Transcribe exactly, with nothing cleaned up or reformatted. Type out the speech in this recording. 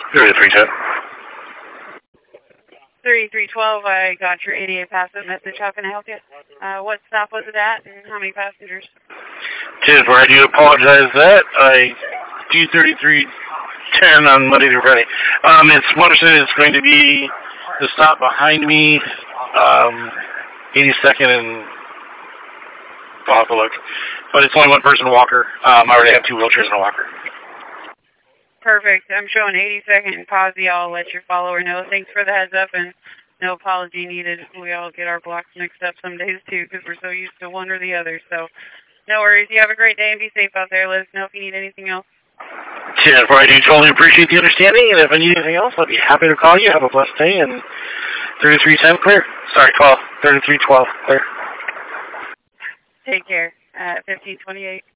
thirty-three ten. thirty-three twelve, I got your eighty-eight passive message. How can I help you? Uh, what stop was it at and how many passengers? Jennifer, I do apologize that I do thirty-three ten on Monday through Friday. Um, it's Waterston. It's going to be the stop behind me, um, eighty-second and I'll have to look. But it's only one person walker. Um, I already have two wheelchairs and a walker. Perfect. I'm showing eighty-second and Posy. I'll let your follower know. Thanks for the heads up and no apology needed. We all get our blocks mixed up some days too because we're so used to one or the other. So no worries. You have a great day and be safe out there. Let us know if you need anything else. Jennifer, I do totally appreciate the understanding, and if I need anything else, I'll be happy to call you. Have a blessed day, and thirty-three ten, clear. Sorry, twelve. thirty-three twelve, clear. Take care. Uh, fifteen twenty-eight.